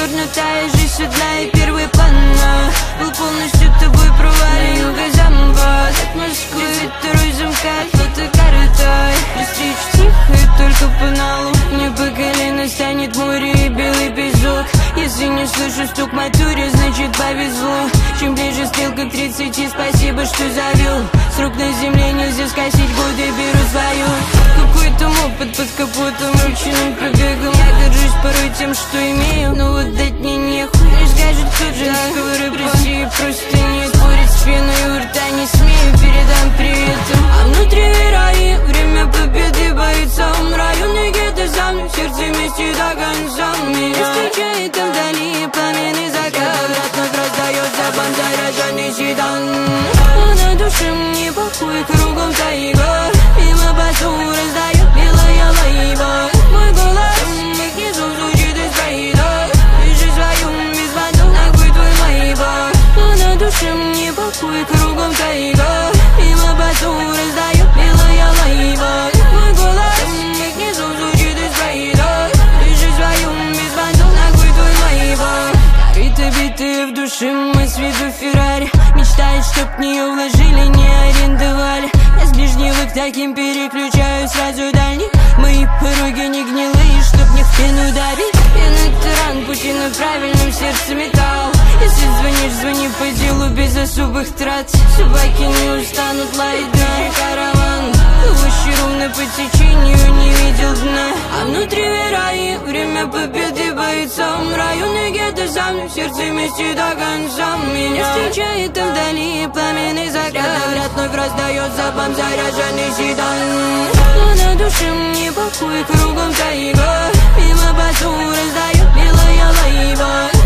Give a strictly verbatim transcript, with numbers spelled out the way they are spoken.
перевернутая жизнь сюда и первый план. Был полностью тобой провален, юга замбас от Москвы, второй замкат, фотокартой. При встрече тихо и только по налу. Не по колено станет море и белый песок. Если не слышу стук матуре, значит повезло. Чем ближе стрелка к тридцати, спасибо, что завел. Срок на земле нельзя скосить, годы беру свою. Какой там опыт под капотом, ручным пробегом. Я горжусь порой тем, что имею, но вот дать мне нехуй. Не скажет, кто же разговоры в России просто нет. Спорить с пеной у рта не смею, передам приветом. А внутри раи, время победы бойцам. Районы где-то за мной, сердце вместе до конца. Меня встречает там вдали пламенный закат. Вновь раздается бан, заряженный седан. А на душе мне покой, кругом тайга. Мимо басу раздает белая лайба. Мой голос внизу звучит из проида. Пиши свою без бантов, нахуй твой майбах. А на душе мне покой, кругом тайга. Мимо басу раздает белая лайба. Мой голос внизу звучит из проида. Пиши свою без бантов, нахуй твой майбах. Корыто битые в душе, мы с виду Феррари. Мечтает, чтоб в нее вложили, не арендовали. Я с ближнего к таким переключаю сразу дальних. Мои пороги не гнилые, чтоб не в пену давить. Пена таран, пути на правильном, сердце металл. Если звонишь, звони по делу без особых трат. Собаки не устанут лаять на караван. Плывущий ровно по течению, не видел дна. А внутри раи, время победы бойцам. Районы где-то за мной, сердце вместе до конца. Меня встречает там вдали пламенный закат. Вряд вновь раздается бам, заряженный седан. Но на душе мне покой, кругом тайга. Мимо басу раздает белая лайба.